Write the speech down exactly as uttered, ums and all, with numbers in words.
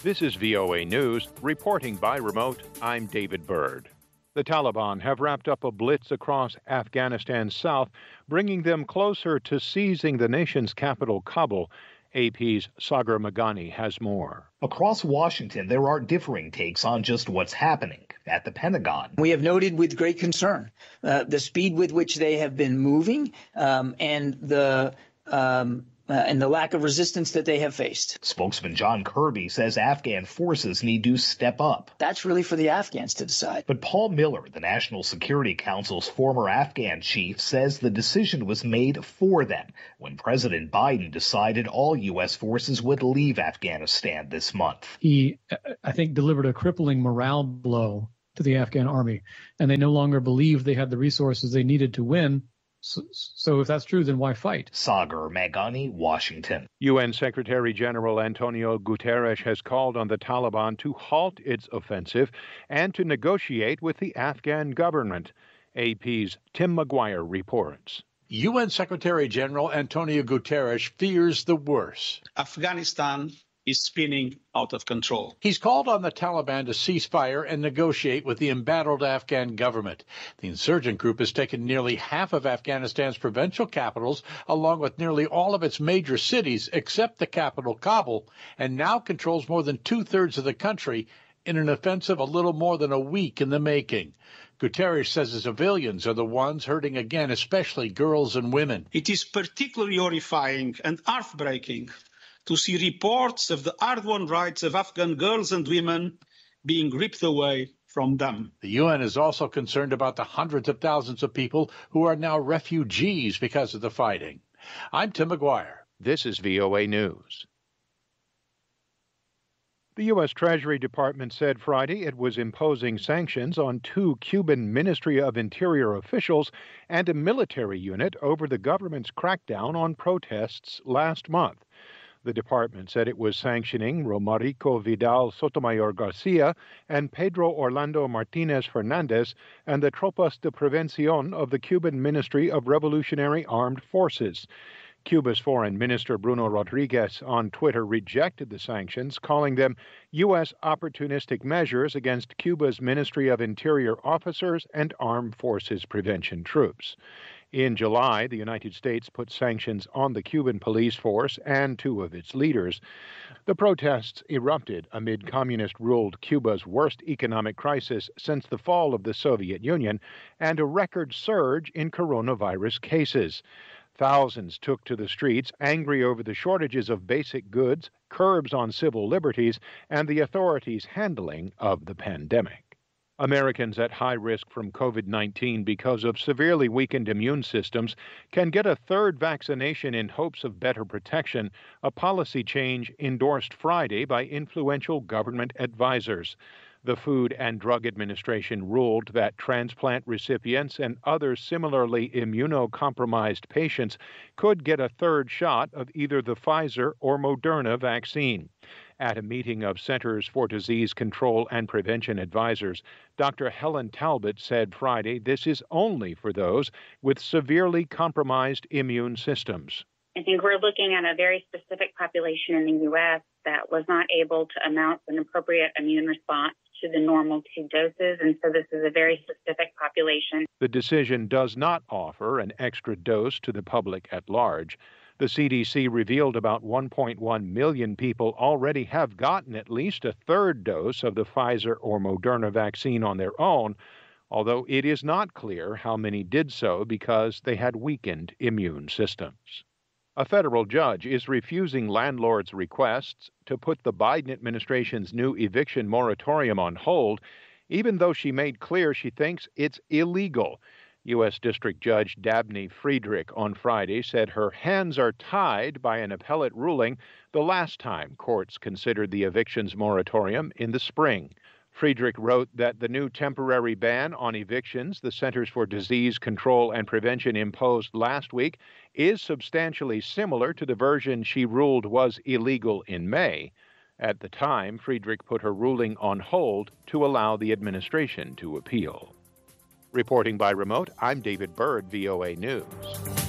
This is V O A News, reporting by remote. I'm David Byrd. The Taliban have wrapped up a blitz across Afghanistan's south, bringing them closer to seizing the nation's capital, Kabul. A P's Sagar Meghani has more. Across Washington, there are differing takes on just what's happening at the Pentagon. We have noted with great concern uh, the speed with which they have been moving um, and the um, uh, and the lack of resistance that they have faced. Spokesman John Kirby says Afghan forces need to step up. That's really for the Afghans to decide. But Paul Miller, the National Security Council's former Afghan chief, says the decision was made for them when President Biden decided all U S forces would leave Afghanistan this month. He, I think, delivered a crippling morale blow to the Afghan army, and they no longer believed they had the resources they needed to win. So, so if that's true, then why fight? Sagar Meghani, Washington. U N Secretary General Antonio Guterres has called on the Taliban to halt its offensive and to negotiate with the Afghan government. A P's Tim McGuire reports. U N Secretary General Antonio Guterres fears the worst. Afghanistan is spinning out of control. He's called on the Taliban to cease fire and negotiate with the embattled Afghan government. The insurgent group has taken nearly half of Afghanistan's provincial capitals, along with nearly all of its major cities, except the capital, Kabul, and now controls more than two-thirds of the country in an offensive a little more than a week in the making. Guterres says the civilians are the ones hurting again, especially girls and women. It is particularly horrifying and heartbreaking to see reports of the hard-won rights of Afghan girls and women being ripped away from them. The U N is also concerned about the hundreds of thousands of people who are now refugees because of the fighting. I'm Tim McGuire. This is V O A News. The U S Treasury Department said Friday it was imposing sanctions on two Cuban Ministry of Interior officials and a military unit over the government's crackdown on protests last month. The department said it was sanctioning Romarico Vidal Sotomayor Garcia and Pedro Orlando Martinez Fernandez and the Tropas de Prevención of the Cuban Ministry of Revolutionary Armed Forces. Cuba's Foreign Minister Bruno Rodriguez on Twitter rejected the sanctions, calling them U S opportunistic measures against Cuba's Ministry of Interior officers and Armed Forces Prevention troops. In July, the United States put sanctions on the Cuban police force and two of its leaders. The protests erupted amid communist-ruled Cuba's worst economic crisis since the fall of the Soviet Union and a record surge in coronavirus cases. Thousands took to the streets, angry over the shortages of basic goods, curbs on civil liberties, and the authorities' handling of the pandemic. Americans at high risk from COVID nineteen because of severely weakened immune systems can get a third vaccination in hopes of better protection, a policy change endorsed Friday by influential government advisors. The Food and Drug Administration ruled that transplant recipients and other similarly immunocompromised patients could get a third shot of either the Pfizer or Moderna vaccine. At a meeting of Centers for Disease Control and Prevention advisors, Doctor Helen Talbot said Friday this is only for those with severely compromised immune systems. I think we're looking at a very specific population in the U S that was not able to mount an appropriate immune response to the normal two doses, and so this is a very specific population. The decision does not offer an extra dose to the public at large. The C D C revealed about one point one million people already have gotten at least a third dose of the Pfizer or Moderna vaccine on their own, although it is not clear how many did so because they had weakened immune systems. A federal judge is refusing landlords' requests to put the Biden administration's new eviction moratorium on hold, even though she made clear she thinks it's illegal. U S District Judge Dabney Friedrich on Friday said her hands are tied by an appellate ruling the last time courts considered the evictions moratorium in the spring. Friedrich wrote that the new temporary ban on evictions the Centers for Disease Control and Prevention imposed last week is substantially similar to the version she ruled was illegal in May. At the time, Friedrich put her ruling on hold to allow the administration to appeal. Reporting by remote, I'm David Byrd, V O A News.